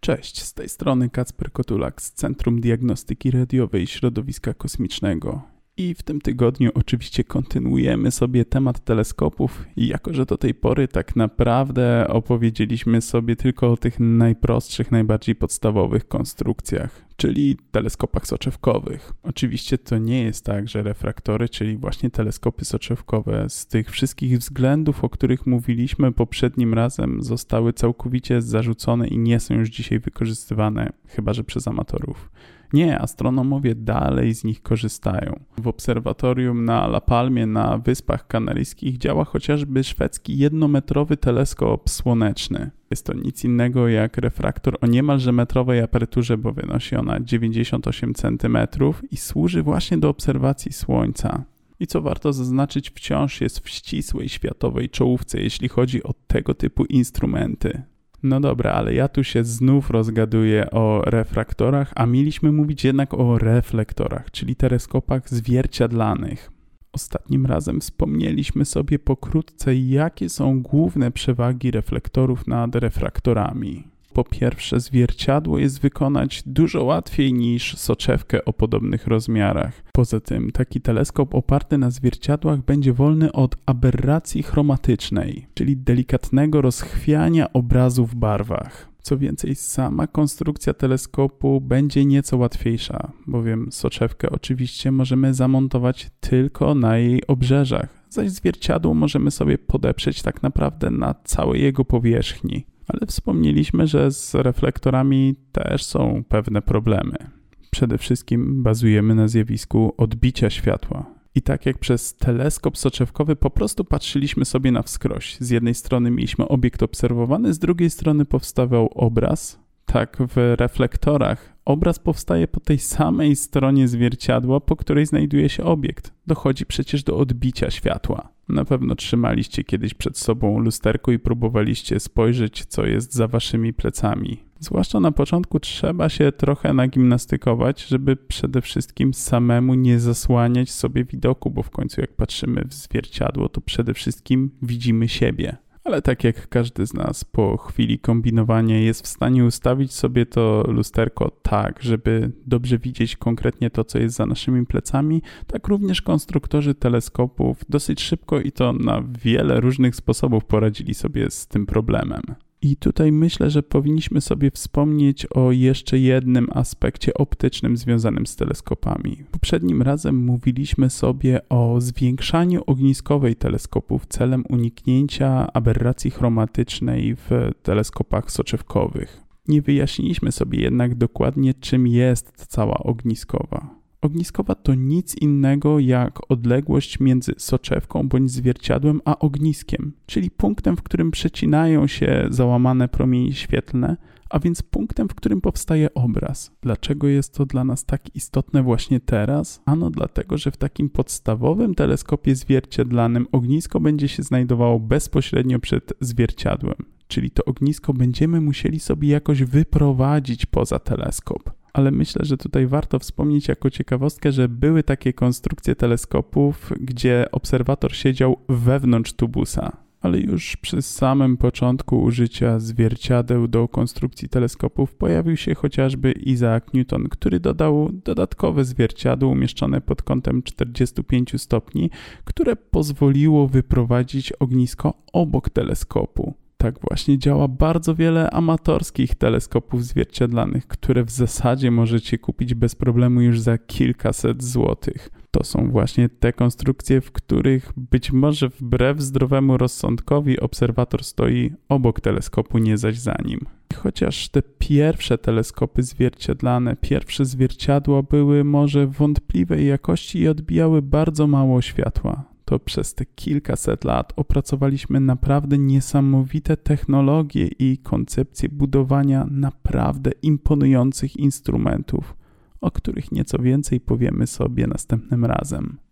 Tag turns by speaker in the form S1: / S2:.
S1: Cześć, z tej strony Kacper Kotulak z Centrum Diagnostyki Radiowej Środowiska Kosmicznego. I w tym tygodniu oczywiście kontynuujemy sobie temat teleskopów i jako, że do tej pory tak naprawdę opowiedzieliśmy sobie tylko o tych najprostszych, najbardziej podstawowych konstrukcjach, czyli teleskopach soczewkowych. Oczywiście to nie jest tak, że refraktory, czyli właśnie teleskopy soczewkowe z tych wszystkich względów, o których mówiliśmy poprzednim razem, zostały całkowicie zarzucone i nie są już dzisiaj wykorzystywane, chyba że przez amatorów. Nie, astronomowie dalej z nich korzystają. W obserwatorium na La Palmie na Wyspach Kanaryjskich działa chociażby szwedzki jednometrowy teleskop słoneczny. Jest to nic innego jak refraktor o niemalże metrowej aperturze, bo wynosi ona 98 cm i służy właśnie do obserwacji Słońca. I co warto zaznaczyć, wciąż jest w ścisłej światowej czołówce, jeśli chodzi o tego typu instrumenty. No dobra, ale ja tu się znów rozgaduję o refraktorach, a mieliśmy mówić jednak o reflektorach, czyli teleskopach zwierciadlanych. Ostatnim razem wspomnieliśmy sobie pokrótce, jakie są główne przewagi reflektorów nad refraktorami. Po pierwsze, zwierciadło jest wykonać dużo łatwiej niż soczewkę o podobnych rozmiarach. Poza tym, taki teleskop oparty na zwierciadłach będzie wolny od aberracji chromatycznej, czyli delikatnego rozchwiania obrazu w barwach. Co więcej, sama konstrukcja teleskopu będzie nieco łatwiejsza, bowiem soczewkę oczywiście możemy zamontować tylko na jej obrzeżach, zaś zwierciadło możemy sobie podeprzeć tak naprawdę na całej jego powierzchni. Ale wspomnieliśmy, że z reflektorami też są pewne problemy. Przede wszystkim bazujemy na zjawisku odbicia światła. I tak jak przez teleskop soczewkowy po prostu patrzyliśmy sobie na wskroś. Z jednej strony mieliśmy obiekt obserwowany, z drugiej strony powstawał obraz. Tak w reflektorach obraz powstaje po tej samej stronie zwierciadła, po której znajduje się obiekt. Dochodzi przecież do odbicia światła. Na pewno trzymaliście kiedyś przed sobą lusterko i próbowaliście spojrzeć, co jest za waszymi plecami. Zwłaszcza na początku trzeba się trochę nagimnastykować, żeby przede wszystkim samemu nie zasłaniać sobie widoku, bo w końcu jak patrzymy w zwierciadło, to przede wszystkim widzimy siebie. Ale tak jak każdy z nas po chwili kombinowania jest w stanie ustawić sobie to lusterko tak, żeby dobrze widzieć konkretnie to, co jest za naszymi plecami, tak również konstruktorzy teleskopów dosyć szybko i to na wiele różnych sposobów poradzili sobie z tym problemem. I tutaj myślę, że powinniśmy sobie wspomnieć o jeszcze jednym aspekcie optycznym związanym z teleskopami. Poprzednim razem mówiliśmy sobie o zwiększaniu ogniskowej teleskopów celem uniknięcia aberracji chromatycznej w teleskopach soczewkowych. Nie wyjaśniliśmy sobie jednak dokładnie, czym jest cała ogniskowa. Ogniskowa to nic innego jak odległość między soczewką bądź zwierciadłem a ogniskiem, czyli punktem, w którym przecinają się załamane promienie świetlne, a więc punktem, w którym powstaje obraz. Dlaczego jest to dla nas tak istotne właśnie teraz? Ano dlatego, że w takim podstawowym teleskopie zwierciadlanym ognisko będzie się znajdowało bezpośrednio przed zwierciadłem, czyli to ognisko będziemy musieli sobie jakoś wyprowadzić poza teleskop. Ale myślę, że tutaj warto wspomnieć jako ciekawostkę, że były takie konstrukcje teleskopów, gdzie obserwator siedział wewnątrz tubusa. Ale już przy samym początku użycia zwierciadeł do konstrukcji teleskopów pojawił się chociażby Isaac Newton, który dodał dodatkowe zwierciadło umieszczone pod kątem 45 stopni, które pozwoliło wyprowadzić ognisko obok teleskopu. Tak właśnie działa bardzo wiele amatorskich teleskopów zwierciadlanych, które w zasadzie możecie kupić bez problemu już za kilkaset złotych. To są właśnie te konstrukcje, w których być może wbrew zdrowemu rozsądkowi obserwator stoi obok teleskopu, nie zaś za nim. Chociaż te pierwsze teleskopy zwierciadlane, pierwsze zwierciadła były może wątpliwej jakości i odbijały bardzo mało światła, to przez te kilkaset lat opracowaliśmy naprawdę niesamowite technologie i koncepcje budowania naprawdę imponujących instrumentów, o których nieco więcej powiemy sobie następnym razem.